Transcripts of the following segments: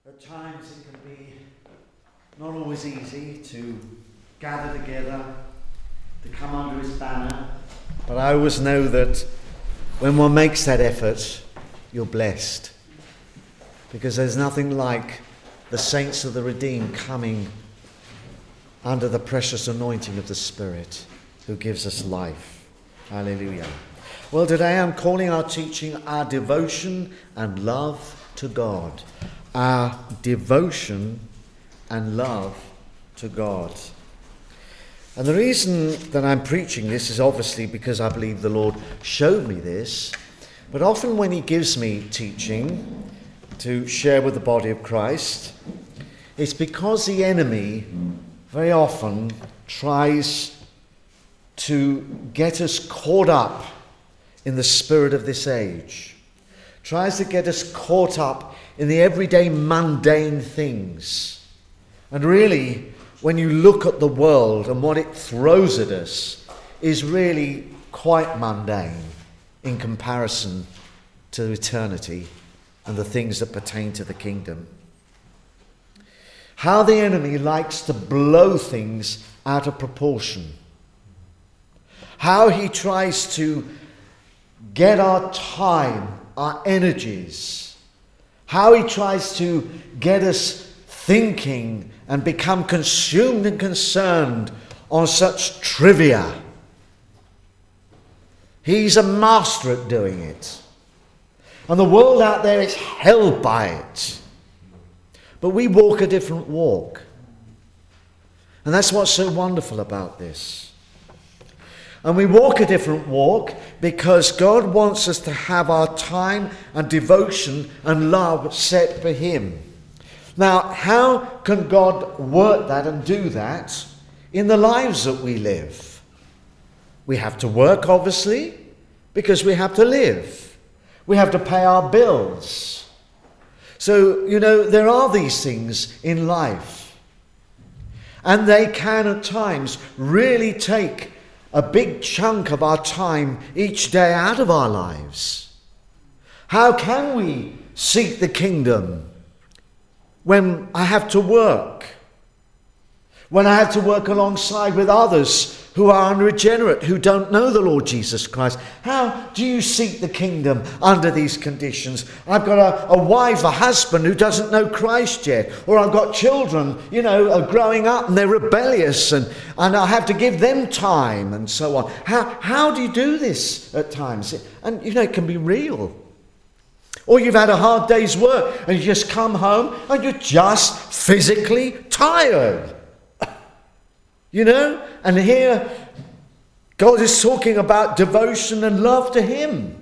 At times it can be not always easy to gather together, to come under his banner. But I always know that when one makes that effort, you're blessed. Because there's nothing like the saints of the redeemed coming under the precious anointing of the Spirit who gives us life. Hallelujah. Well, today I'm calling our teaching Our Devotion and Love to God. Our devotion and love to God. And the reason that I'm preaching this is obviously because I believe the Lord showed me this. But often when he gives me teaching to share with the body of Christ, it's because the enemy very often tries to get us caught up in the spirit of this age. Tries to get us caught up in the everyday mundane things. And really, when you look at the world and what it throws at us is really quite mundane in comparison to eternity and the things that pertain to the kingdom. How the enemy likes to blow things out of proportion. How he tries to get our time, our energies. How he tries to get us thinking and become consumed and concerned on such trivia. He's a master at doing it. And the world out there is held by it. But we walk a different walk. And that's what's so wonderful about this. And we walk a different walk because God wants us to have our time and devotion and love set for him. Now, how can God work that and do that in the lives that we live? We have to work, obviously, because we have to live. We have to pay our bills. So, there are these things in life. And they can at times really take a big chunk of our time each day out of our lives. How can we seek the kingdom when I have to work? When I have to work alongside with others who are unregenerate, who don't know the Lord Jesus Christ? How do you seek the kingdom under these conditions? I've got a wife, a husband who doesn't know Christ yet. Or I've got children, are growing up and they're rebellious and I have to give them time and so on. How do you do this at times? And, it can be real. Or you've had a hard day's work and you just come home and you're just physically tired. And here God is talking about devotion and love to him.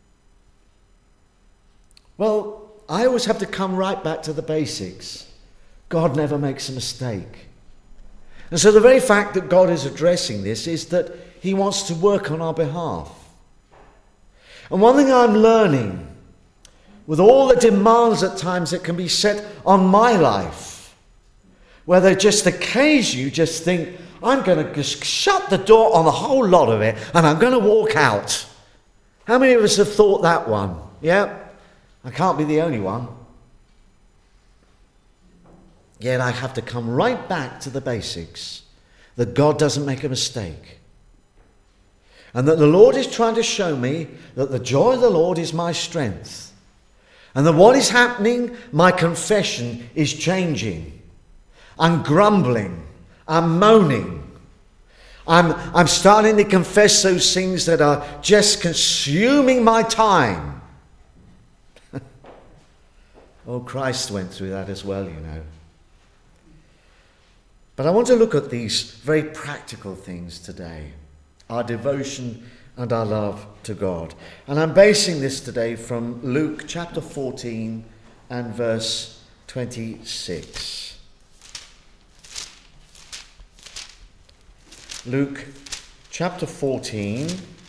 Well, I always have to come right back to the basics. God never makes a mistake. And so the very fact that God is addressing this is that he wants to work on our behalf. And one thing I'm learning, with all the demands at times that can be set on my life, where they just occasion you just think, I'm going to just shut the door on the whole lot of it and I'm going to walk out. How many of us have thought that one? Yeah, I can't be the only one. Yet I have to come right back to the basics, that God doesn't make a mistake. And that the Lord is trying to show me that the joy of the Lord is my strength. And that what is happening, my confession is changing. I'm grumbling. I'm moaning. I'm starting to confess those things that are just consuming my time. Oh, Christ went through that as well, But I want to look at these very practical things today. Our devotion and our love to God. And I'm basing this today from Luke chapter 14 and verse 26. Luke chapter 14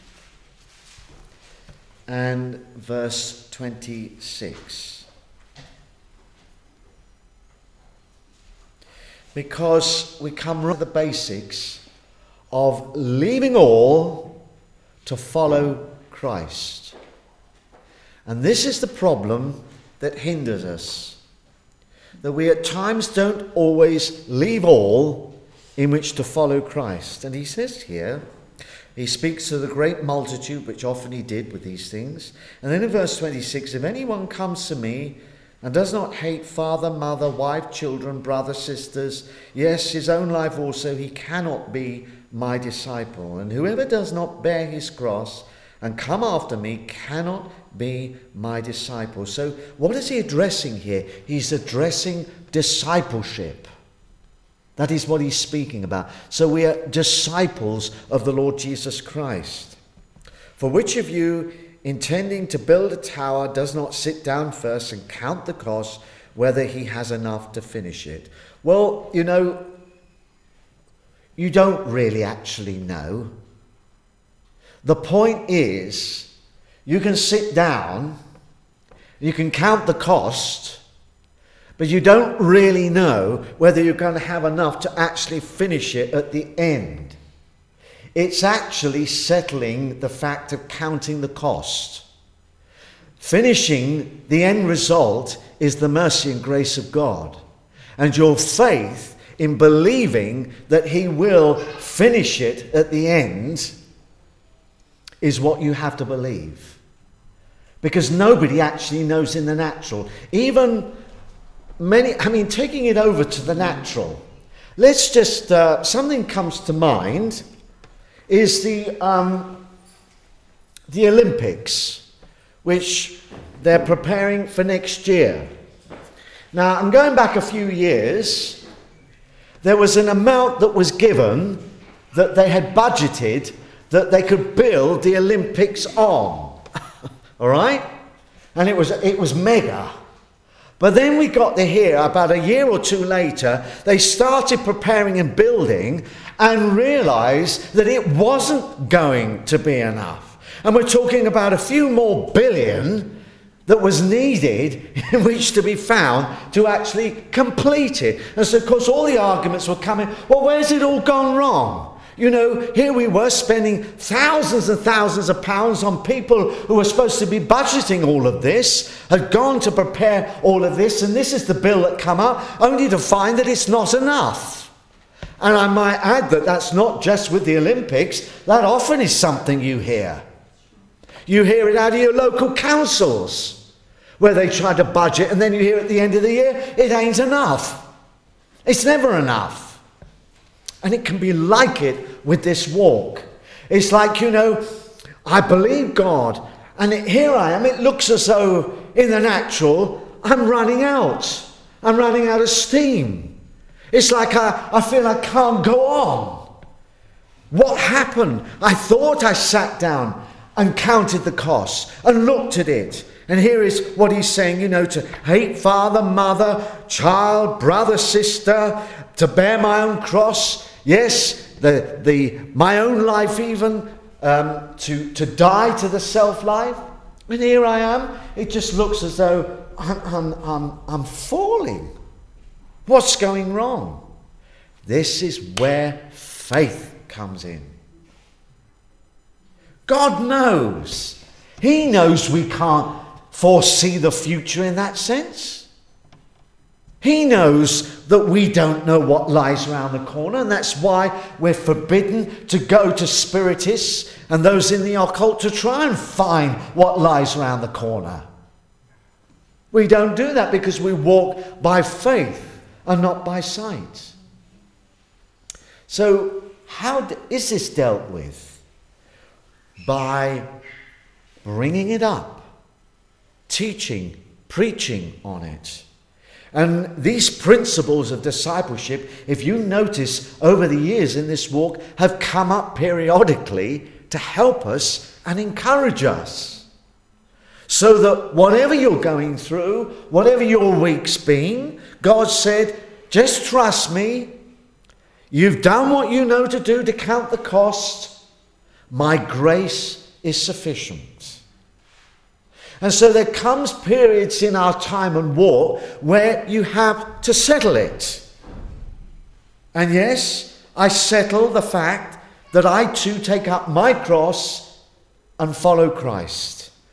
and verse 26. Because we come right to the basics of leaving all to follow Christ. And this is the problem that hinders us. that we at times don't always leave all in which to follow Christ. And he says here, he speaks to the great multitude, which often he did with these things. And then in verse 26, if anyone comes to me and does not hate father, mother, wife, children, brothers, sisters, yes, his own life also, he cannot be my disciple. And whoever does not bear his cross and come after me cannot be my disciple. So what is he addressing here? He's addressing discipleship. That is what he's speaking about. So we are disciples of the Lord Jesus Christ. For which of you, intending to build a tower, does not sit down first and count the cost, whether he has enough to finish it? Well, you know, you don't really actually know. The point is, you can sit down, you can count the cost, but you don't really know whether you're going to have enough to actually finish it at the end. It's actually settling the fact of counting the cost. Finishing, the end result, is the mercy and grace of God. And your faith in believing that he will finish it at the end is what you have to believe. Because nobody actually knows in the natural. Even taking it over to the natural. Let's just, something comes to mind, is the Olympics, which they're preparing for next year. Now, I'm going back a few years. There was an amount that was given that they had budgeted that they could build the Olympics on. All right? And it was mega. But then we got to hear, about a year or two later, they started preparing and building and realized that it wasn't going to be enough. And we're talking about a few more billion that was needed in which to be found to actually complete it. And so, of course, all the arguments were coming, well, where's it all gone wrong? You know, here we were spending thousands and thousands of pounds on people who were supposed to be budgeting all of this, had gone to prepare all of this, and this is the bill that come up, only to find that it's not enough. And I might add that that's not just with the Olympics. That often is something you hear. You hear it out of your local councils, where they try to budget, and then you hear at the end of the year, it ain't enough. It's never enough. And it can be like it with this walk. It's like, you know, I believe God, and here I am. It looks as though in the natural, I'm running out. I'm running out of steam. It's like I feel I can't go on. What happened? I thought I sat down and counted the costs and looked at it. And here is what he's saying, you know, to hate father, mother, child, brother, sister, to bear my own cross. Yes, my own life even, to die to the self-life. And here I am. It just looks as though I'm falling. What's going wrong? This is where faith comes in. God knows. He knows we can't foresee the future in that sense. He knows that we don't know what lies around the corner, and that's why we're forbidden to go to spiritists and those in the occult to try and find what lies around the corner. We don't do that because we walk by faith and not by sight. So how is this dealt with? By bringing it up, teaching, preaching on it. And these principles of discipleship, if you notice over the years in this walk, have come up periodically to help us and encourage us. So that whatever you're going through, whatever your week's been, God said, just trust me. You've done what you know to do to count the cost. My grace is sufficient. And so there comes periods in our time and walk where you have to settle it. And yes, I settle the fact that I too take up my cross and follow Christ.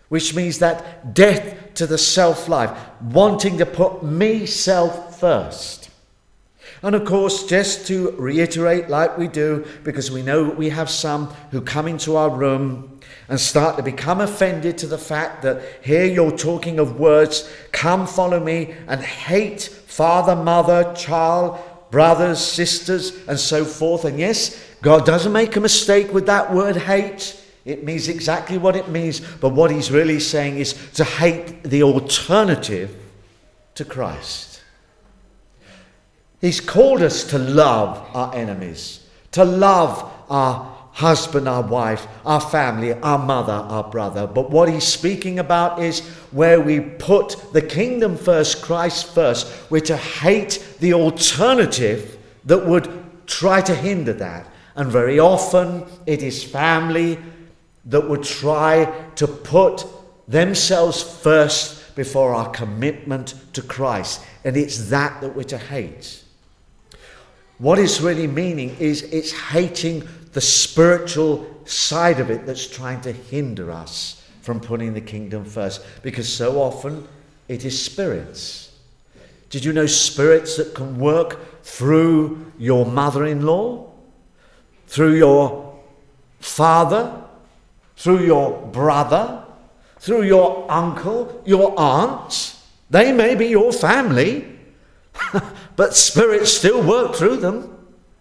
which means that death to the self-life, wanting to put me-self first. And of course, just to reiterate like we do, because we know we have some who come into our room and start to become offended to the fact that here you're talking of words, come follow me, and hate father, mother, child, brothers, sisters, and so forth. And yes, God doesn't make a mistake with that word hate. It means exactly what it means. But what he's really saying is to hate the alternative to Christ. He's called us to love our enemies, to love our husband, our wife, our family, our mother, our brother. But what he's speaking about is where we put the kingdom first, Christ first. We're to hate the alternative that would try to hinder that. And very often it is family that would try to put themselves first before our commitment to Christ. And it's that we're to hate. What it's really meaning is it's hating the spiritual side of it that's trying to hinder us from putting the kingdom first. Because so often it is spirits. Did you know spirits that can work through your mother-in-law, through your father, through your brother, through your uncle, your aunt? They may be your family, but spirits still work through them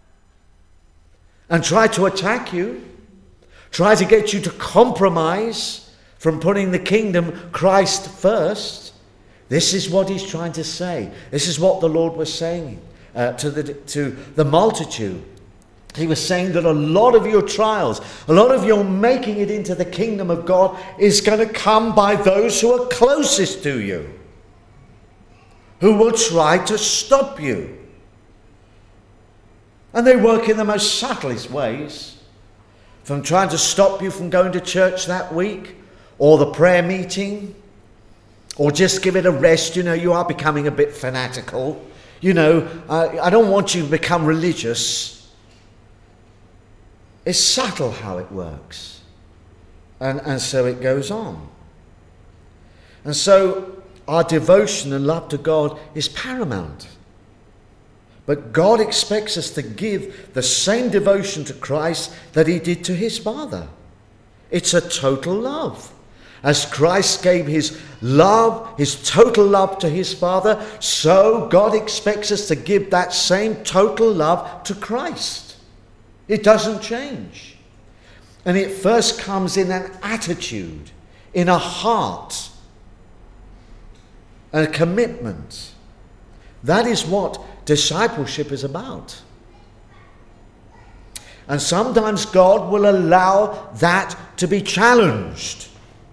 and try to attack you, try to get you to compromise from putting the kingdom, Christ first. This is what he's trying to say. This is what the Lord was saying to the multitude. He was saying that a lot of your trials, a lot of your making it into the kingdom of God is going to come by those who are closest to you, who will try to stop you. And they work in the most subtlest ways, from trying to stop you from going to church that week, or the prayer meeting, or just give it a rest. You know, you are becoming a bit fanatical. You know, I don't want you to become religious. It's subtle how it works. And so it goes on. And so our devotion and love to God is paramount. But God expects us to give the same devotion to Christ that he did to his Father. It's a total love. As Christ gave his love, his total love to his Father, so God expects us to give that same total love to Christ. It doesn't change. And it first comes in an attitude, in a heart, a commitment. That is what discipleship is about. And sometimes God will allow that to be challenged.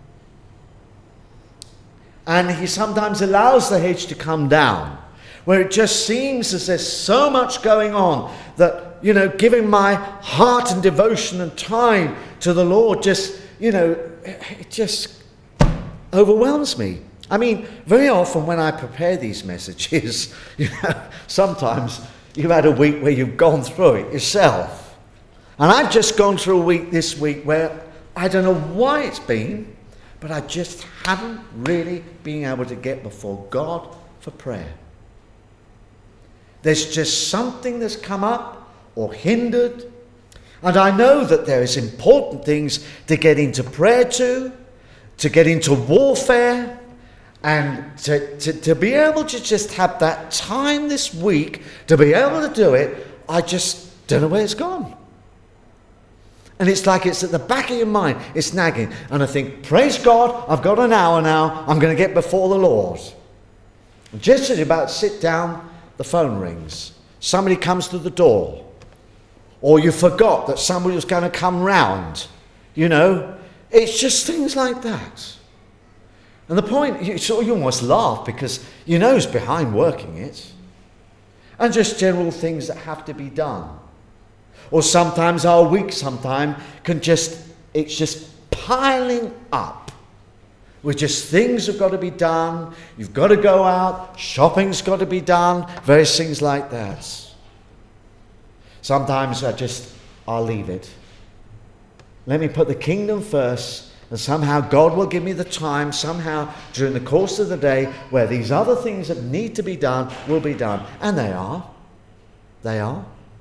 And he sometimes allows the hedge to come down, where it just seems as there's so much going on that, you know, giving my heart and devotion and time to the Lord just, you know, it just overwhelms me. I mean, very often when I prepare these messages, you know, sometimes you've had a week where you've gone through it yourself. And I've just gone through a week this week where I don't know why it's been, but I just haven't really been able to get before God for prayer. There's just something that's come up or hindered. And I know that there is important things to get into prayer to get into warfare, and to be able to just have that time this week to be able to do it. I just don't know where it's gone. And it's like it's at the back of your mind, it's nagging. And I think, praise God, I've got an hour now, I'm going to get before the Lord. And just as you're about to sit down, the phone rings. Somebody comes to the door. Or you forgot that somebody was going to come round. You know, it's just things like that. And the point, you almost laugh because you know who's behind working it. And just general things that have to be done. Or sometimes our week it's just piling up with just things have got to be done. You've got to go out. Shopping's got to be done. Various things like that. Sometimes I'll leave it. Let me put the kingdom first, And somehow God will give me the time, somehow during the course of the day, where these other things that need to be done will be done. And they are. They are.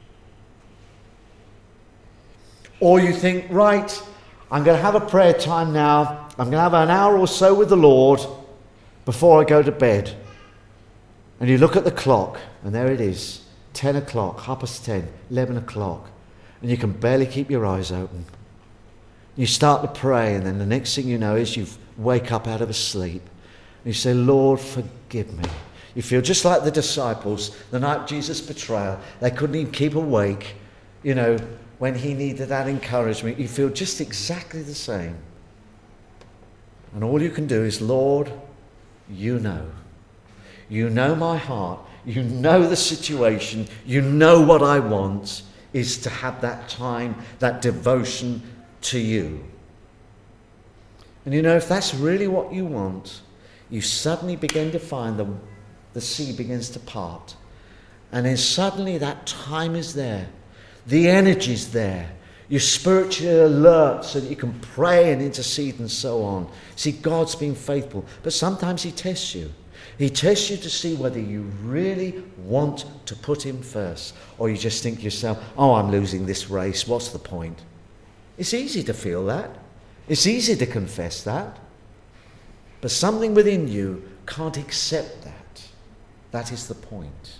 Or you think, right, I'm going to have a prayer time now. I'm going to have an hour or so with the Lord before I go to bed. And you look at the clock, and there it is, 10 o'clock, 10:30, 11 o'clock. And you can barely keep your eyes open. You start to pray, and then the next thing you know is you wake up out of a sleep. And you say, Lord, forgive me. You feel just like the disciples, the night of Jesus' betrayal. They couldn't even keep awake, when he needed that encouragement. You feel just exactly the same. And all you can do is, Lord, you know. You know my heart. You know the situation. You know what I want is to have that time, that devotion to you. And if that's really what you want, you suddenly begin to find the sea begins to part. And then suddenly that time is there. The energy's there. You're spiritually alert so that you can pray and intercede and so on. See, God's been faithful. But sometimes he tests you. He tests you to see whether you really want to put him first. Or you just think to yourself, I'm losing this race. What's the point? It's easy to feel that. It's easy to confess that. But something within you can't accept that. That is the point.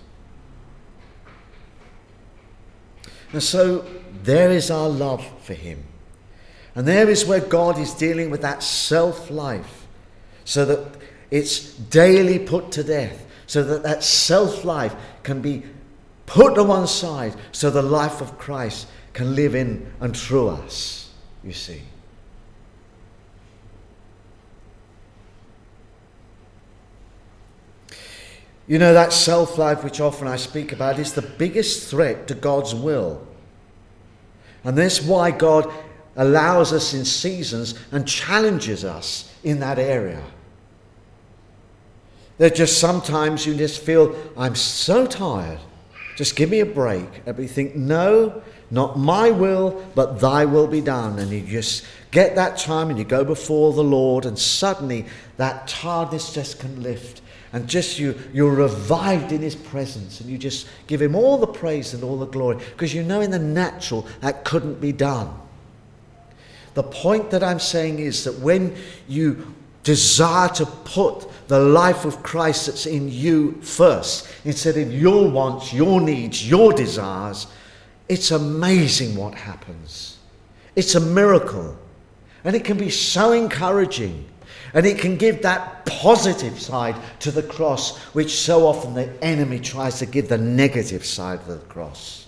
And so there is our love for him. And there is where God is dealing with that self-life, so that it's daily put to death, so that that self-life can be put to one side, so the life of Christ can live in and through us, you see. That self-life which often I speak about is the biggest threat to God's will. And that's why God allows us in seasons and challenges us in that area. That just sometimes you just feel, I'm so tired, just give me a break. And we think, no, not my will, but thy will be done. And you just get that time and you go before the Lord, and suddenly that tiredness just can lift. And just you're revived in his presence, and you just give him all the praise and all the glory, because in the natural that couldn't be done. The point that I'm saying is that when you desire to put the life of Christ that's in you first, instead of your wants, your needs, your desires, it's amazing what happens. It's a miracle. And it can be so encouraging. And it can give that positive side to the cross, which so often the enemy tries to give the negative side of the cross.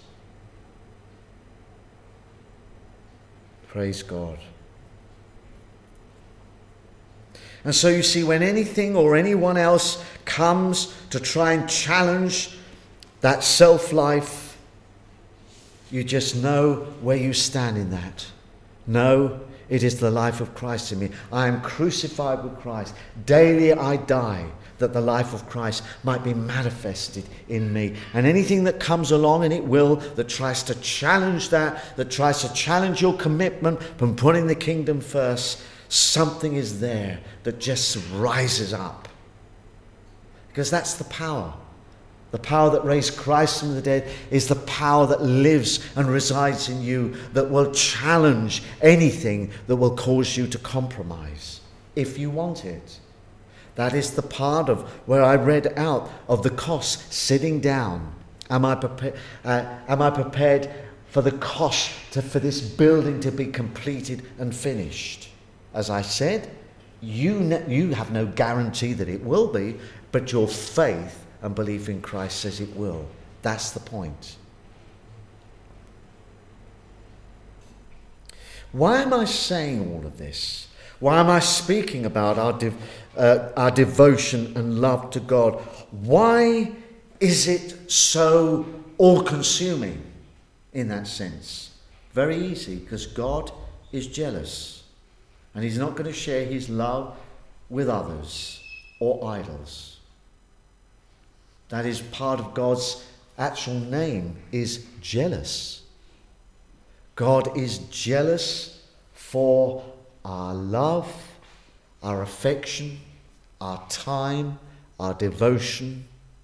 Praise God. And so you see, when anything or anyone else comes to try and challenge that self-life, you just know where you stand in that. No, it is the life of Christ in me. I am crucified with Christ. Daily I die, that the life of Christ might be manifested in me. And anything that comes along, and it will, that tries to challenge that tries to challenge your commitment from putting the kingdom first, something is there that just rises up. Because that's the power. The power that raised Christ from the dead is the power that lives and resides in you, that will challenge anything that will cause you to compromise, if you want it. That is the part of where I read out of the cost, sitting down. Am I prepared for the cost for this building to be completed and finished? As I said, you have no guarantee that it will be, but your faith and belief in Christ says it will. That's the point. Why am I saying all of this? Why am I speaking about our devotion and love to God? Why is it so all-consuming in that sense? Very easy, because God is jealous. And he's not going to share his love with others or idols. That is part of God's actual name, is jealous. God is jealous for our love, our affection, our time, our devotion,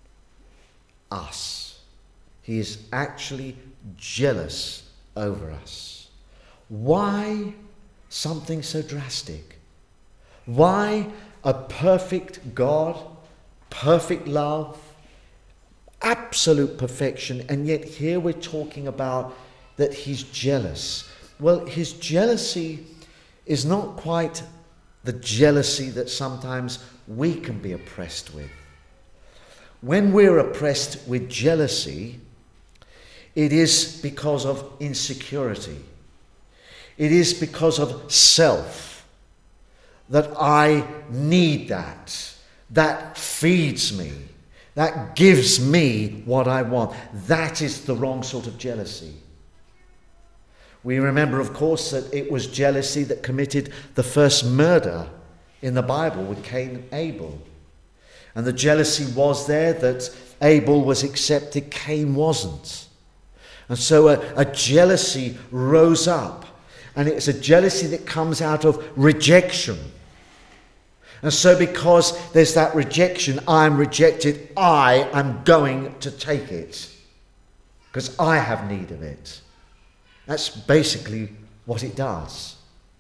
us. He is actually jealous over us. Why something so drastic? Why a perfect God, perfect love, absolute perfection, and yet here we're talking about that he's jealous. Well, his jealousy is not quite the jealousy that sometimes we can be oppressed with. When we're oppressed with jealousy, it is because of insecurity. It is because of self, that I need that. That feeds me. That gives me what I want. That is the wrong sort of jealousy. We remember, of course, that it was jealousy that committed the first murder in the Bible with Cain and Abel. And the jealousy was there that Abel was accepted, Cain wasn't. And so a jealousy rose up. And it's a jealousy that comes out of rejection. And so because there's that rejection, I'm rejected, I am going to take it. Because I have need of it. That's basically what it does.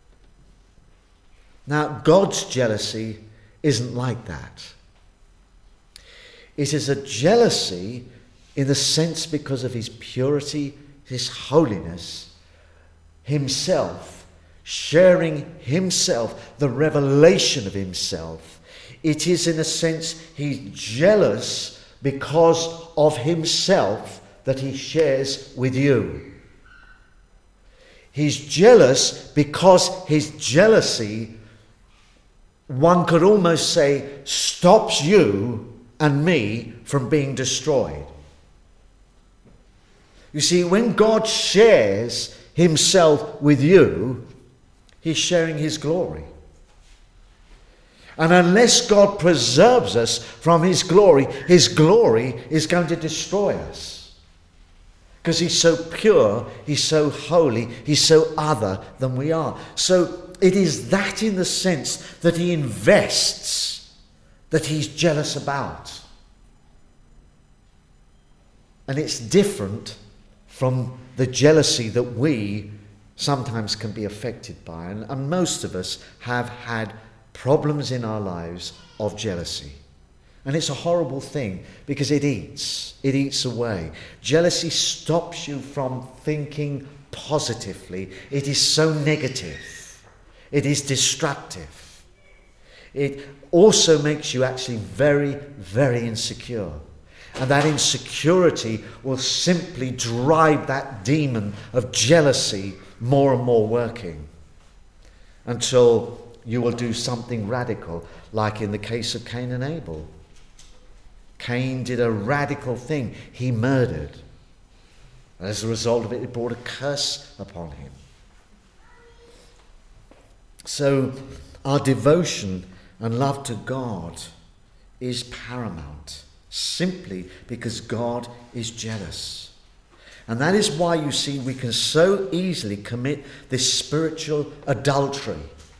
Now, God's jealousy isn't like that. It is a jealousy in the sense because of his purity, his holiness, himself, sharing himself, the revelation of himself. It is in a sense he's jealous because of himself that he shares with you. He's jealous because his jealousy, one could almost say, stops you and me from being destroyed. You see, when God shares himself with you, he's sharing his glory. And unless God preserves us from his glory is going to destroy us. Because he's so pure, he's so holy, he's so other than we are. So it is that in the sense that he invests that he's jealous about. And it's different from the jealousy that we sometimes can be affected by. And most of us have had problems in our lives of jealousy. And it's a horrible thing because it eats away. Jealousy stops you from thinking positively. It is so negative. It is destructive. It also makes you actually very, very insecure. And that insecurity will simply drive that demon of jealousy more and more working until you will do something radical, like in the case of Cain and Abel. Cain did a radical thing. He murdered. And as a result of it, it brought a curse upon him. So our devotion and love to God is paramount, simply because God is jealous. And that is why, you see, we can so easily commit this spiritual adultery.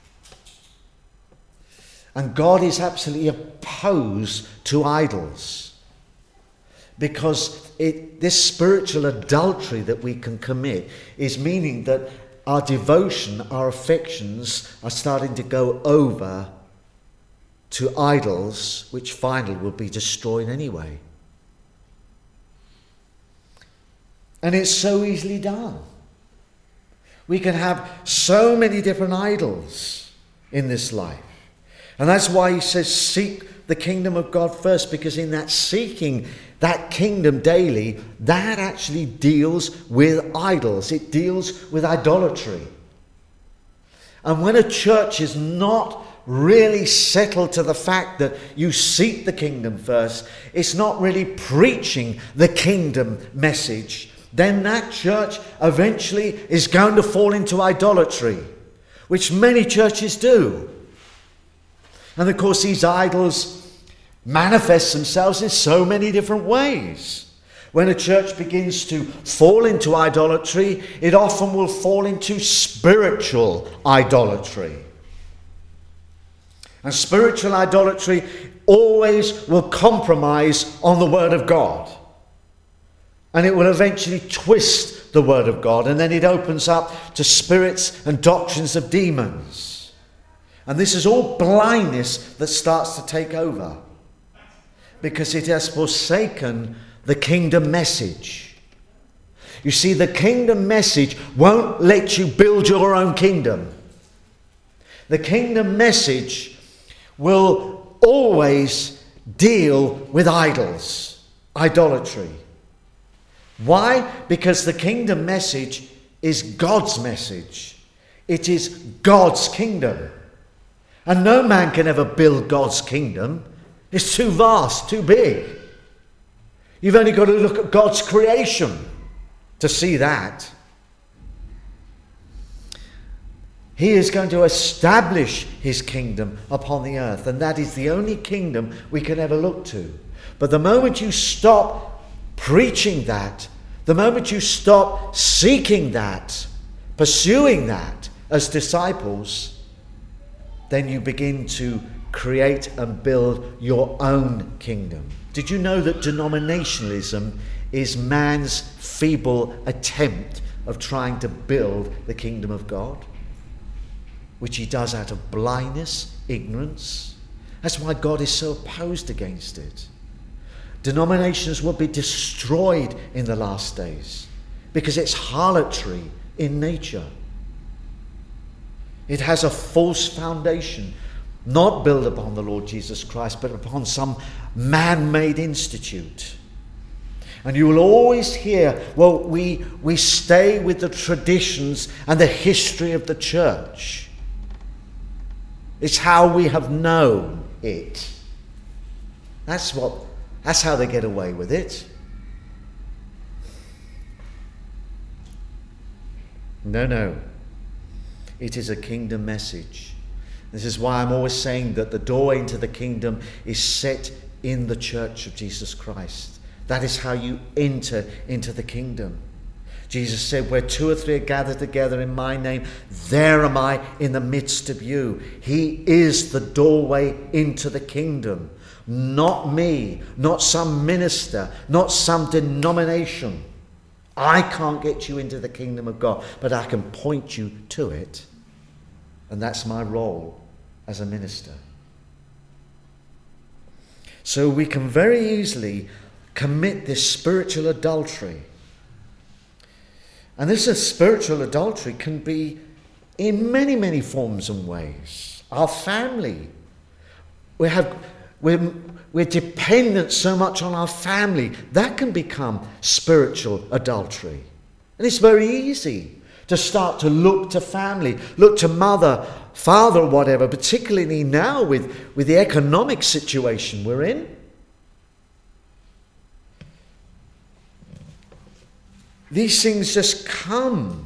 And God is absolutely opposed to idols. Because this spiritual adultery that we can commit is meaning that our devotion, our affections are starting to go over to idols, which finally will be destroyed anyway. And it's so easily done. We can have so many different idols in this life. And that's why he says, seek the kingdom of God first, because in that seeking that kingdom daily, that actually deals with idols. It deals with idolatry. And when a church is not really settled to the fact that you seek the kingdom first, it's not really preaching the kingdom message, then that church eventually is going to fall into idolatry, which many churches do. And of course, these idols manifest themselves in so many different ways. When a church begins to fall into idolatry, it often will fall into spiritual idolatry. And spiritual idolatry always will compromise on the Word of God. And it will eventually twist the Word of God. And then it opens up to spirits and doctrines of demons. And this is all blindness that starts to take over. Because it has forsaken the kingdom message. You see, the kingdom message won't let you build your own kingdom. The kingdom message will always deal with idols, idolatry. Why? Because the kingdom message is God's message. It is God's kingdom. And no man can ever build God's kingdom. It's too vast, too big. You've only got to look at God's creation to see that. He is going to establish his kingdom upon the earth, and that is the only kingdom we can ever look to. But the moment you stop preaching that, the moment you stop seeking that, pursuing that as disciples, then you begin to create and build your own kingdom. Did you know that denominationalism is man's feeble attempt of trying to build the kingdom of God? Which he does out of blindness, ignorance. That's why God is so opposed against it. Denominations will be destroyed in the last days because it's harlotry in nature. It has a false foundation, not built upon the Lord Jesus Christ, but upon some man-made institute. And you will always hear, well, we stay with the traditions and the history of the church. It's how we have known it. That's how they get away with it. No. It is a kingdom message. This is why I'm always saying that the door into the kingdom is set in the church of Jesus Christ. That is how you enter into the kingdom. Jesus said, where two or three are gathered together in my name, there am I in the midst of you. He is the doorway into the kingdom. Not me, not some minister, not some denomination. I can't get you into the kingdom of God, but I can point you to it. And that's my role as a minister. So we can very easily commit this spiritual adultery. And this spiritual adultery can be in many, many forms and ways. Our family. We're dependent so much on our family. That can become spiritual adultery. And it's very easy to start to look to family, look to mother, father, or whatever, particularly now with the economic situation we're in. These things just come,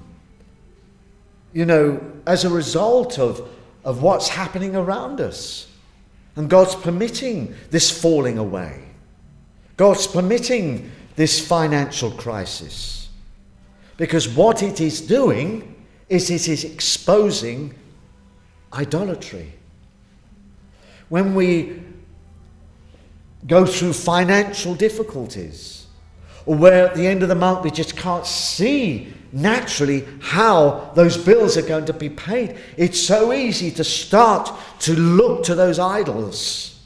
as a result of what's happening around us. And God's permitting this falling away. God's permitting this financial crisis. Because what it is doing is it is exposing idolatry. When we go through financial difficulties, or where at the end of the month we just can't see naturally how those bills are going to be paid, it's so easy to start to look to those idols.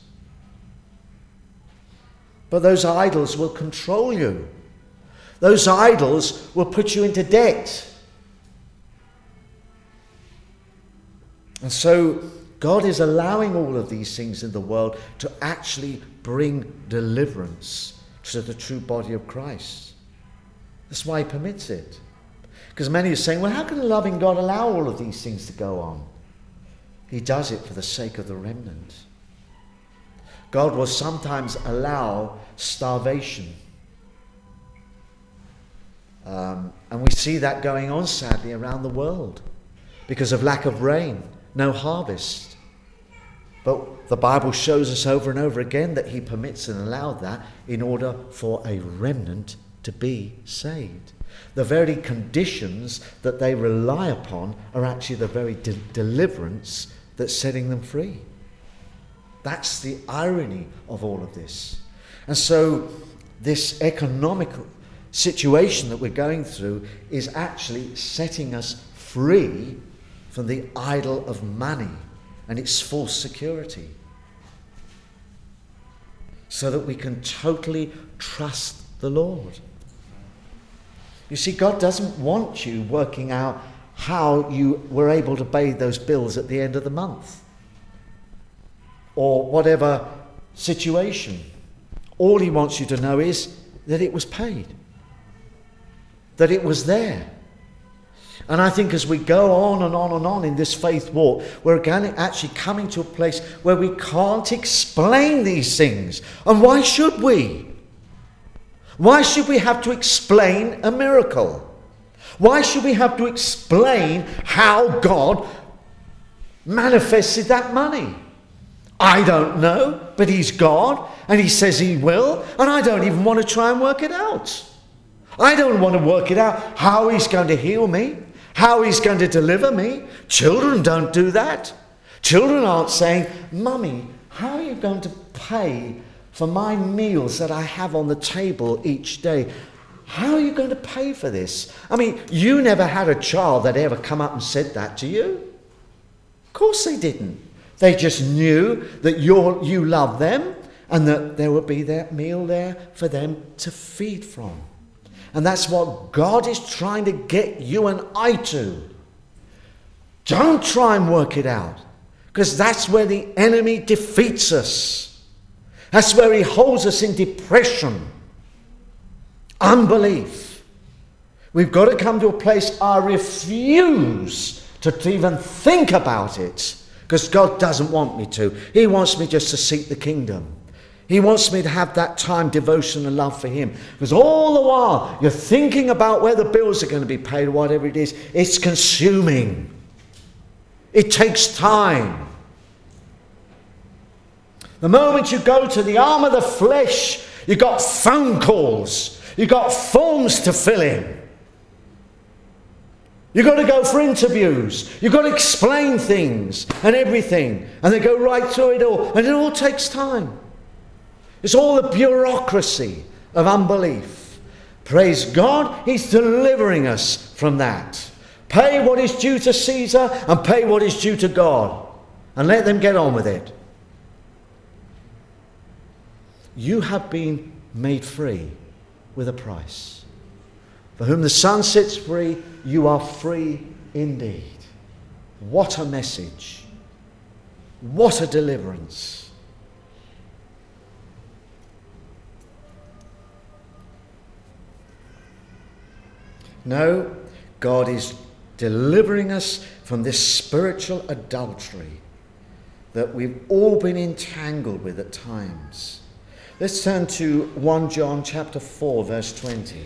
But those idols will control you. Those idols will put you into debt. And so God is allowing all of these things in the world to actually bring deliverance to the true body of Christ. That's why he permits it. Because many are saying, well, how can a loving God allow all of these things to go on? He does it for the sake of the remnant. God will sometimes allow starvation. And we see that going on, sadly, around the world because of lack of rain, no harvest. But the Bible shows us over and over again that he permits and allowed that in order for a remnant to be saved. The very conditions that they rely upon are actually the very deliverance that's setting them free. That's the irony of all of this. And so this economic situation that we're going through is actually setting us free from the idol of money and its false security, so that we can totally trust the Lord. You see, God doesn't want you working out how you were able to pay those bills at the end of the month, or whatever situation. All he wants you to know is that it was paid, that it was there. And I think as we go on and on and on in this faith walk, we're actually coming to a place where we can't explain these things. And why should we? Why should we have to explain a miracle? Why should we have to explain how God manifested that money? I don't know, but he's God, and he says he will, and I don't even want to try and work it out. I don't want to work it out how he's going to heal me, how he's going to deliver me. Children don't do that. Children aren't saying, Mummy, how are you going to pay for my meals that I have on the table each day? How are you going to pay for this? I mean, you never had a child that ever come up and said that to you. Of course they didn't. They just knew that you love them and that there would be that meal there for them to feed from. And that's what God is trying to get you and I to. Don't try and work it out, because that's where the enemy defeats us. That's where he holds us in depression, unbelief. We've got to come to a place I refuse to even think about it, because God doesn't want me to. He wants me just to seek the kingdom. He wants me to have that time, devotion and love for him. Because all the while you're thinking about where the bills are going to be paid, or whatever it is, it's consuming. It takes time. The moment you go to the arm of the flesh, you've got phone calls. You've got forms to fill in. You've got to go for interviews. You've got to explain things and everything. And they go right through it all. And it all takes time. It's all the bureaucracy of unbelief. Praise God, he's delivering us from that. Pay what is due to Caesar and pay what is due to God. And let them get on with it. You have been made free with a price. For whom the Son sets free, you are free indeed. What a message. What a deliverance. No, God is delivering us from this spiritual adultery that we've all been entangled with at times. Let's turn to 1 John chapter 4, verse 20.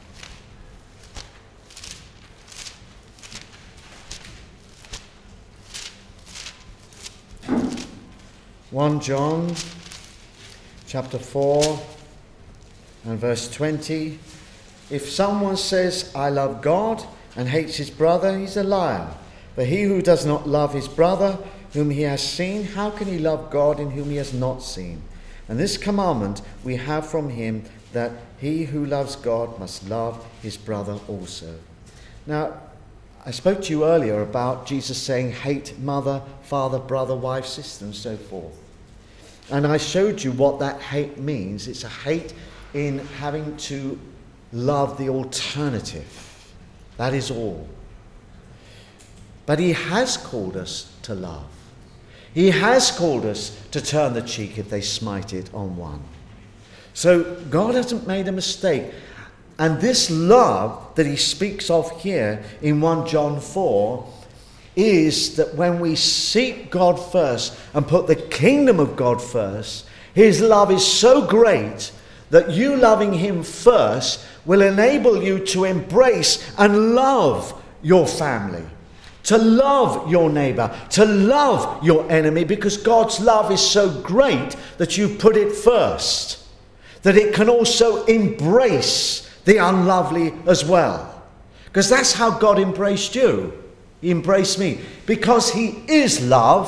John chapter 4 and verse 20. If someone says, I love God, and hates his brother, he's a liar. For he who does not love his brother, whom he has seen, how can he love God in whom he has not seen? And this commandment we have from him, that he who loves God must love his brother also. Now, I spoke to you earlier about Jesus saying, hate mother, father, brother, wife, sister, and so forth. And I showed you what that hate means. It's a hate in having to love the alternative. That is all. But he has called us to love. He has called us to turn the cheek if they smite it on one. So God hasn't made a mistake. And this love that he speaks of here in 1 John 4 is that when we seek God first and put the kingdom of God first, his love is so great that you loving him first will enable you to embrace and love your family, to love your neighbor, to love your enemy, because God's love is so great that you put it first, that it can also embrace the unlovely as well. Because that's how God embraced you. He embraced me. Because he is love,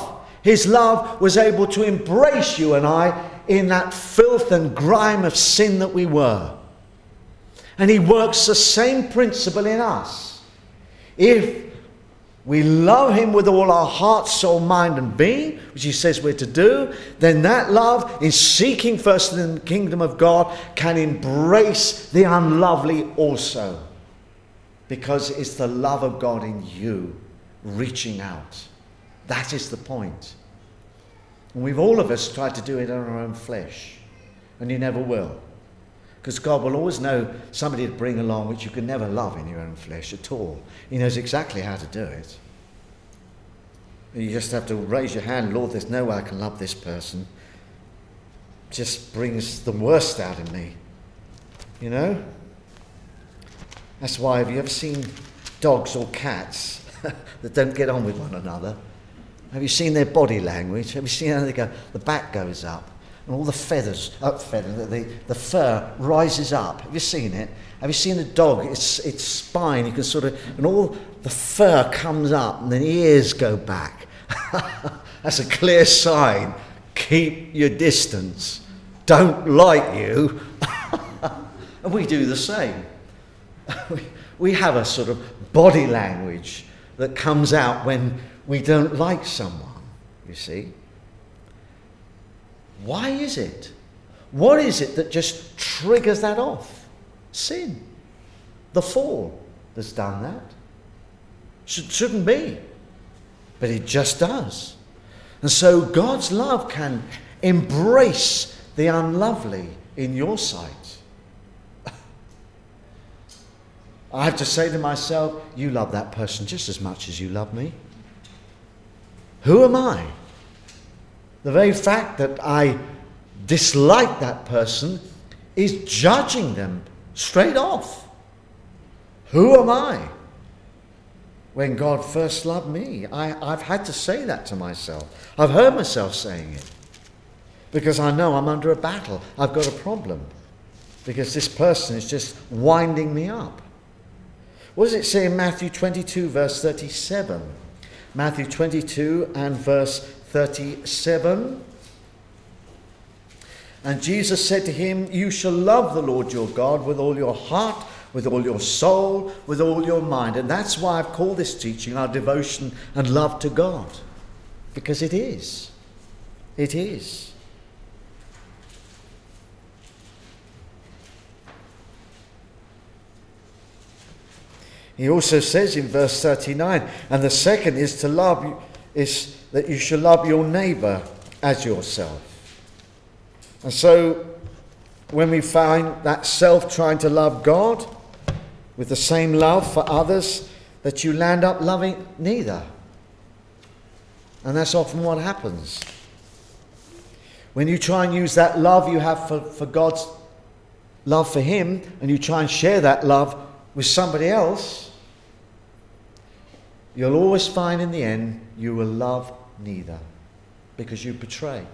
His love was able to embrace you and I in that filth and grime of sin that we were. And he works the same principle in us. If we love him with all our heart, soul, mind and being, which he says we're to do, then that love, in seeking first in the kingdom of God, can embrace the unlovely also. Because it's the love of God in you reaching out. That is the point. And we've all of us tried to do it on our own flesh. And you never will. Because God will always know somebody to bring along which you can never love in your own flesh at all. He knows exactly how to do it. You just have to raise your hand, Lord, there's no way I can love this person. Just brings the worst out of me. You know? That's why, have you ever seen dogs or cats that don't get on with one another? Have you seen their body language? Have you seen how they go? The back goes up. And all the the fur rises up. Have you seen it? Have you seen the dog? Its spine, you can sort of, and all the fur comes up and the ears go back. That's a clear sign. Keep your distance. Don't like you. And we do the same. We have a sort of body language that comes out when we don't like someone, you see. Why is it? What is it that just triggers that off? Sin. The fall has done that. Shouldn't be. But it just does. And so God's love can embrace the unlovely in your sight. I have to say to myself, you love that person just as much as you love me. Who am I? The very fact that I dislike that person is judging them straight off. Who am I? When God first loved me, I've had to say that to myself. I've heard myself saying it. Because I know I'm under a battle. I've got a problem. Because this person is just winding me up. What does it say in Matthew 22, verse 37? Matthew 22 and verse 37. And Jesus said to him, you shall love the Lord your God with all your heart, with all your soul, with all your mind. And that's why I've called this teaching our devotion and love to God. Because it is. It is. He also says in verse 39, and the second is to love, is that you shall love your neighbour as yourself. And so when we find that self trying to love God with the same love for others, that you land up loving neither. And that's often what happens. When you try and use that love you have for God's love for him, and you try and share that love with somebody else, you'll always find in the end you will love neither, because you betray.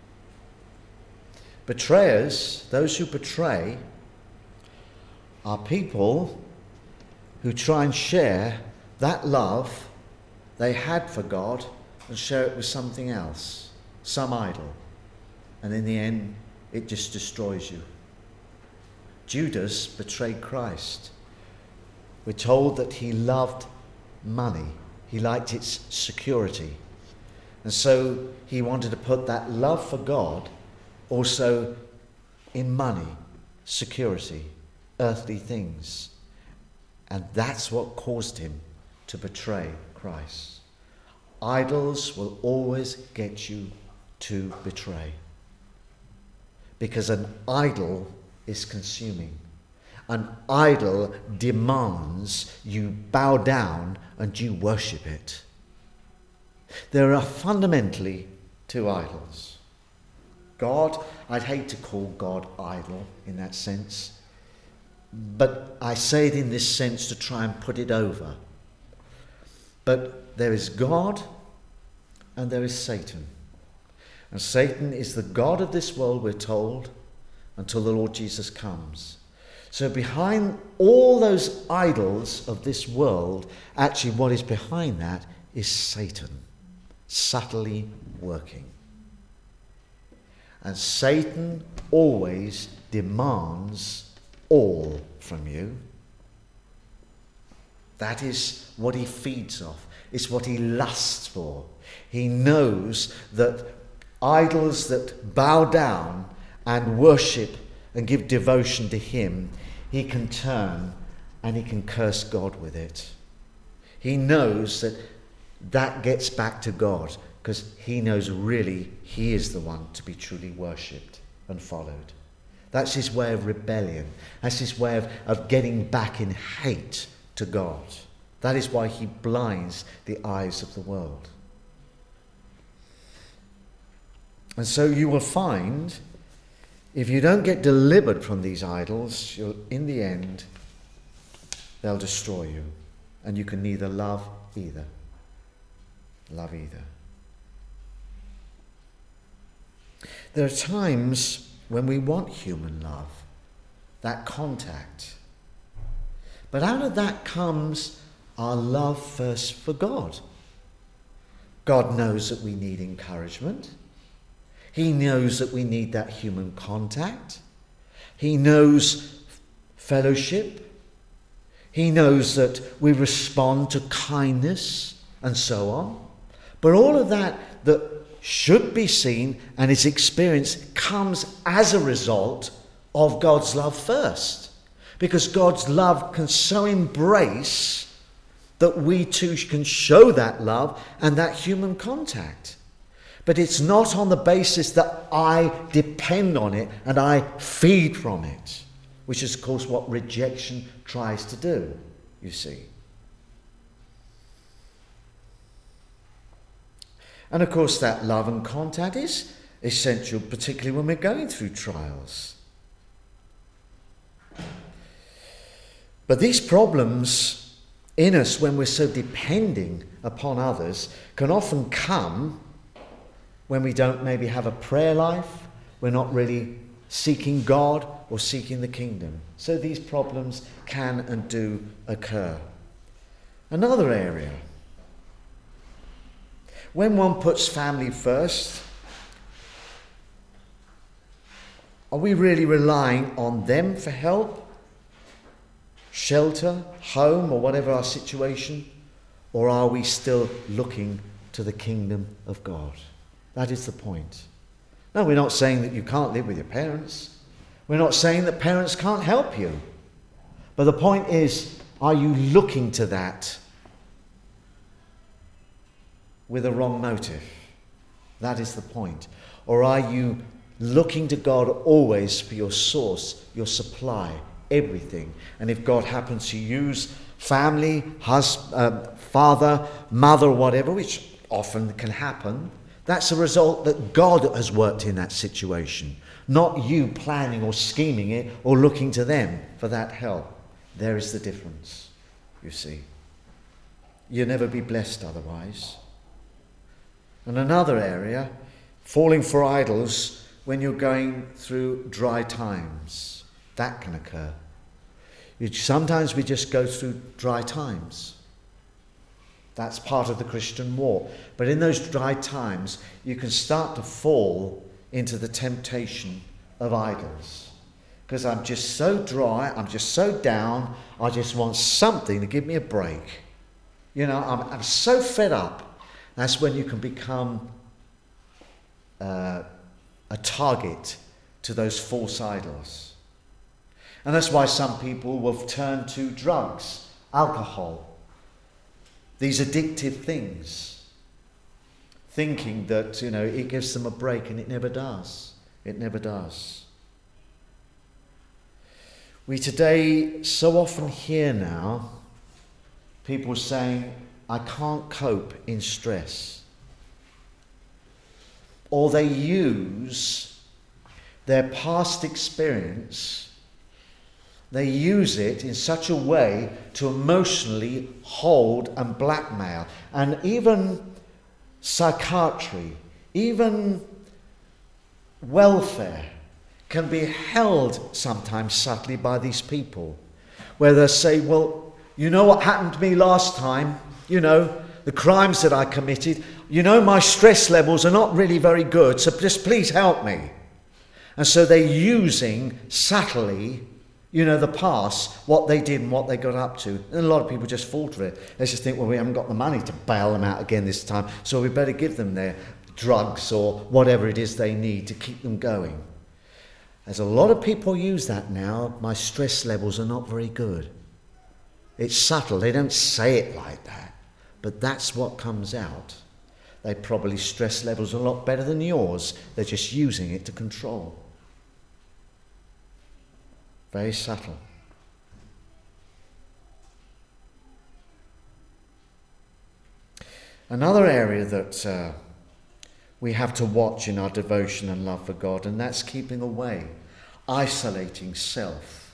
Betrayers, those who betray, are people who try and share that love they had for God and share it with something else, some idol. And in the end, it just destroys you. Judas betrayed Christ. We're told that he loved money. He liked its security. And so he wanted to put that love for God also in money, security, earthly things. And that's what caused him to betray Christ. Idols will always get you to betray. Because an idol is consuming. An idol demands you bow down and you worship it. There are fundamentally two idols. God, I'd hate to call God idol in that sense, but I say it in this sense to try and put it over. But there is God and there is Satan. And Satan is the god of this world, we're told, until the Lord Jesus comes. So behind all those idols of this world, actually what is behind that is Satan. subtly working. And Satan always demands all from you. That is what he feeds off. It's what he lusts for. He knows that idols that bow down and worship and give devotion to him, he can turn and he can curse God with it. He knows that that gets back to God, because he knows really he is the one to be truly worshipped and followed. That's his way of rebellion. That's his way of getting back in hate to God. That is why he blinds the eyes of the world. And so you will find, if you don't get delivered from these idols, in the end, they'll destroy you. And you can neither love either. Love either. There are times when we want human love, that contact. But out of that comes our love first for God. God knows that we need encouragement. He knows that we need that human contact. He knows fellowship. He knows that we respond to kindness and so on. But all of that should be seen and is experienced comes as a result of God's love first. Because God's love can so embrace that we too can show that love and that human contact. But it's not on the basis that I depend on it and I feed from it, which is, of course, what rejection tries to do, you see. And, of course, that love and contact is essential, particularly when we're going through trials. But these problems in us, when we're so depending upon others, can often come when we don't maybe have a prayer life, we're not really seeking God or seeking the kingdom. So these problems can and do occur. Another area, when one puts family first, are we really relying on them for help, shelter, home, or whatever our situation? Or are we still looking to the kingdom of God? That is the point. No, we're not saying that you can't live with your parents. We're not saying that parents can't help you. But the point is, are you looking to that with a wrong motive? That is the point. Or are you looking to God always for your source, your supply, everything? And if God happens to use family, father, mother, whatever, which often can happen, that's a result that God has worked in that situation, not you planning or scheming it or looking to them for that help. There is the difference, you see. You'll never be blessed otherwise. And another area, falling for idols when you're going through dry times. That can occur. Sometimes we just go through dry times. That's part of the Christian walk. But in those dry times, you can start to fall into the temptation of idols. Because I'm just so dry, I'm just so down, I just want something to give me a break. You know, I'm so fed up. That's when you can become a target to those false idols. And that's why some people will turn to drugs, alcohol, these addictive things, thinking that, you know, it gives them a break, and it never does. It never does. We today so often hear now people saying, I can't cope in stress. Or they use their past experience, they use it in such a way to emotionally hold and blackmail. And even psychiatry, even welfare can be held sometimes subtly by these people, where they say, well, you know what happened to me last time? You know, the crimes that I committed, my stress levels are not really very good, so just please help me. And so they're using subtly, the past, what they did and what they got up to. And a lot of people just fall to it. They just think, well, we haven't got the money to bail them out again this time, so we better give them their drugs or whatever it is they need to keep them going. As a lot of people use that now, my stress levels are not very good. It's subtle. They don't say it like that, but that's what comes out. They probably stress levels a lot better than yours. They're just using it to control. Very subtle. Another area that we have to watch in our devotion and love for God, and that's keeping away, isolating self.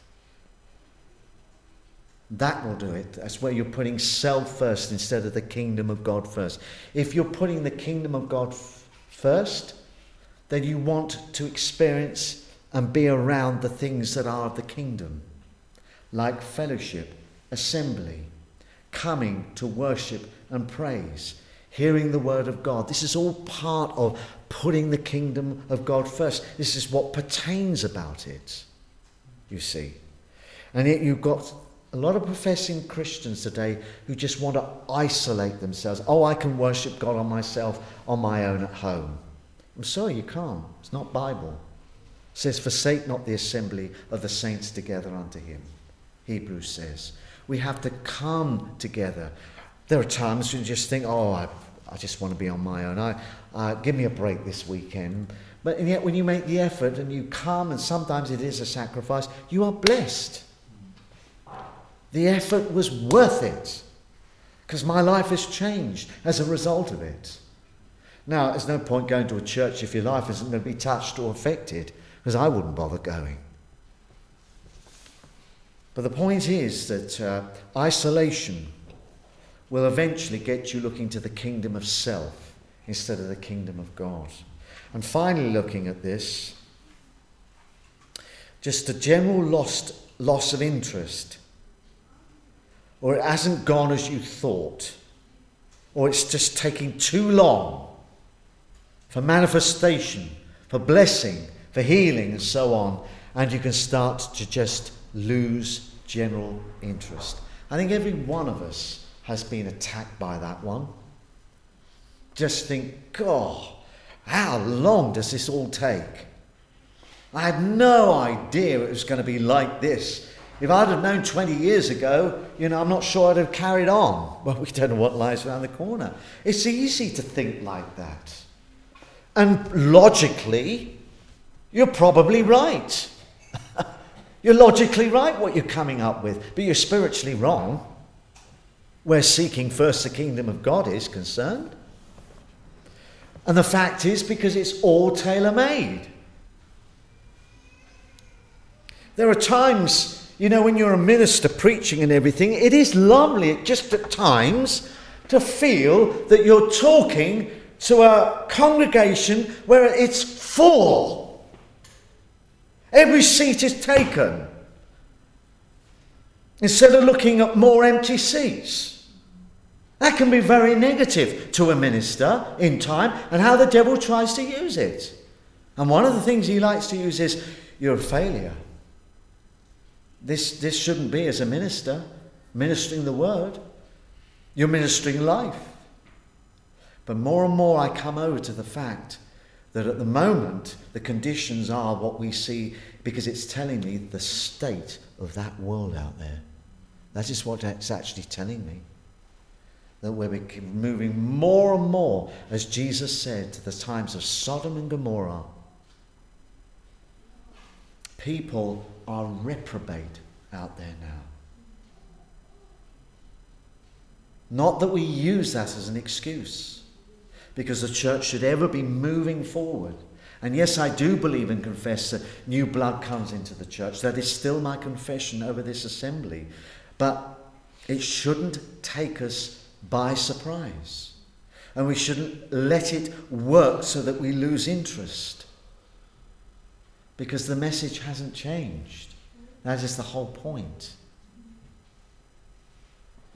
That will do it. That's where you're putting self first instead of the kingdom of God first. If you're putting the kingdom of God first, then you want to experience and be around the things that are of the kingdom, like fellowship, assembly, coming to worship and praise, hearing the word of God. This is all part of putting the kingdom of God first. This is what pertains about it, you see. And yet you've got a lot of professing Christians today who just want to isolate themselves. Oh, I can worship God on myself, on my own at home. I'm sorry, you can't. It's not Bible. It says, forsake not the assembly of the saints together unto him. Hebrews says. We have to come together. There are times when you just think, oh, I just want to be on my own. Give me a break this weekend. But and yet when you make the effort and you come, and sometimes it is a sacrifice, you are blessed. The effort was worth it, because my life has changed as a result of it. Now, there's no point going to a church if your life isn't going to be touched or affected, because I wouldn't bother going. But the point is that isolation will eventually get you looking to the kingdom of self instead of the kingdom of God. And finally, looking at this, just a general loss of interest, or it hasn't gone as you thought, or it's just taking too long for manifestation, for blessing, for healing, and so on, and you can start to just lose general interest. I think every one of us has been attacked by that one. Just think, God, how long does this all take? I had no idea it was going to be like this. If I'd have known 20 years ago, I'm not sure I'd have carried on. Well, we don't know what lies around the corner. It's easy to think like that. And logically, you're probably right. You're logically right what you're coming up with, but you're spiritually wrong where seeking first the kingdom of God is concerned. And the fact is, because it's all tailor-made. There are times, when you're a minister preaching and everything, it is lovely just at times to feel that you're talking to a congregation where it's full. Every seat is taken. Instead of looking at more empty seats. That can be very negative to a minister in time, and how the devil tries to use it. And one of the things he likes to use is, you're a failure. This shouldn't be as a minister, ministering the word. You're ministering life. But more and more I come over to the fact that at the moment the conditions are what we see, because it's telling me the state of that world out there. That is what it's actually telling me. That we're moving more and more, as Jesus said, to the times of Sodom and Gomorrah. People are reprobate out there now. Not that we use that as an excuse, because the church should ever be moving forward. And yes, I do believe and confess that new blood comes into the church. That is still my confession over this assembly. But it shouldn't take us by surprise. And we shouldn't let it work so that we lose interest. Because the message hasn't changed. That is the whole point.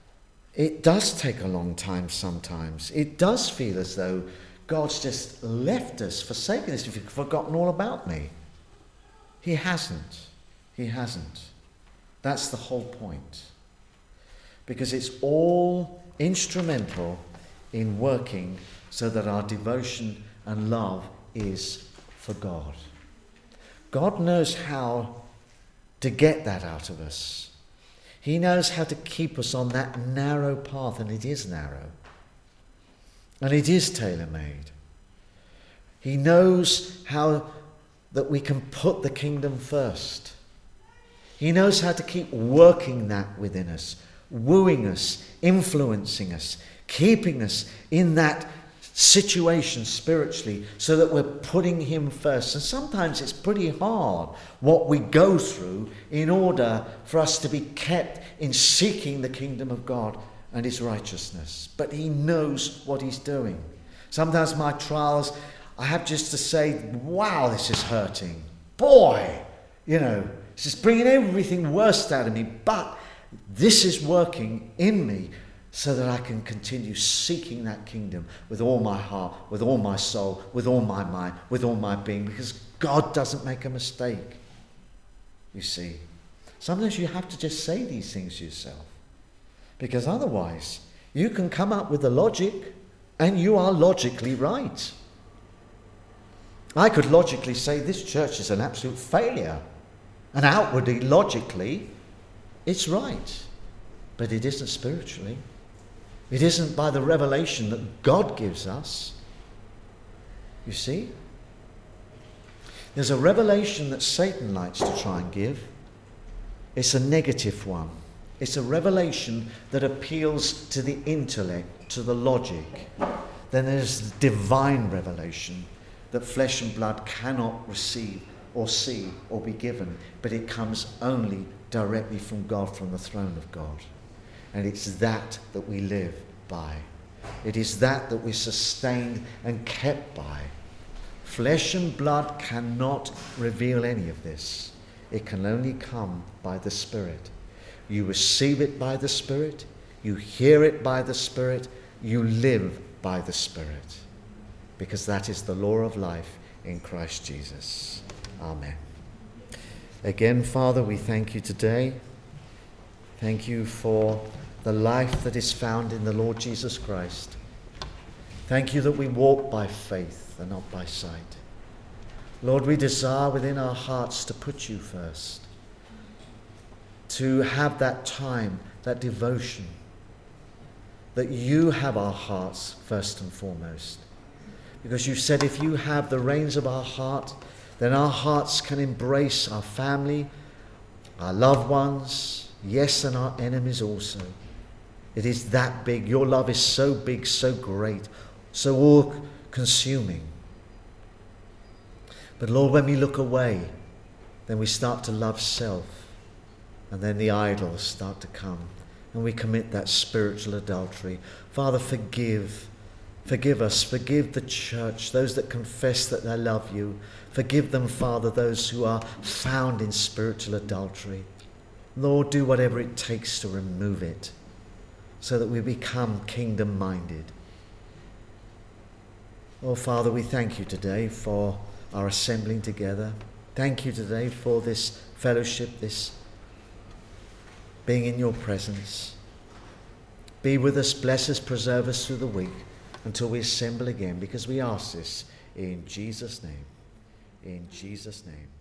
it does take a long time sometimes. It does feel as though God's just left us, forsaken us, forgotten all about me. He hasn't. He hasn't. That's the whole point. Because it's all instrumental in working so that our devotion and love is for God. God knows how to get that out of us. He knows how to keep us on that narrow path, and it is narrow. And it is tailor-made. He knows how that we can put the kingdom first. He knows how to keep working that within us, wooing us, influencing us, keeping us in that situation spiritually so that we're putting him first. And sometimes it's pretty hard what we go through in order for us to be kept in seeking the kingdom of God and his righteousness. But he knows what he's doing. Sometimes my trials, I have just to say, wow, this is hurting. Boy, this is bringing everything worst out of me. But this is working in me so that I can continue seeking that kingdom with all my heart, with all my soul, with all my mind, with all my being, because God doesn't make a mistake. You see, sometimes you have to just say these things to yourself, because otherwise you can come up with the logic and you are logically right. I could logically say this church is an absolute failure, and outwardly, logically, it's right, but it isn't spiritually. It isn't by the revelation that God gives us. You see? There's a revelation that Satan likes to try and give. It's a negative one. It's a revelation that appeals to the intellect, to the logic. Then there's divine revelation that flesh and blood cannot receive or see or be given, but it comes only directly from God, from the throne of God. And it's that we live by. It is that we're sustained and kept by. Flesh and blood cannot reveal any of this. It can only come by the Spirit. You receive it by the Spirit. You hear it by the Spirit. You live by the Spirit. Because that is the law of life in Christ Jesus. Amen. Again, Father, we thank you today. Thank you for the life that is found in the Lord Jesus Christ. Thank you that we walk by faith and not by sight. Lord, we desire within our hearts to put you first, to have that time, that devotion, that you have our hearts first and foremost. Because you said if you have the reins of our heart, then our hearts can embrace our family, our loved ones, yes, and our enemies also. It is that big. Your love is so big, so great, so all-consuming. But Lord, when we look away, then we start to love self, and then the idols start to come, and we commit that spiritual adultery. Father, forgive us, forgive the church, those that confess that they love you. Forgive them, Father, those who are found in spiritual adultery. Lord, do whatever it takes to remove it, so that we become kingdom-minded. Oh, Father, we thank you today for our assembling together. Thank you today for this fellowship, this being in your presence. Be with us, bless us, preserve us through the week until we assemble again, because we ask this in Jesus' name. In Jesus' name.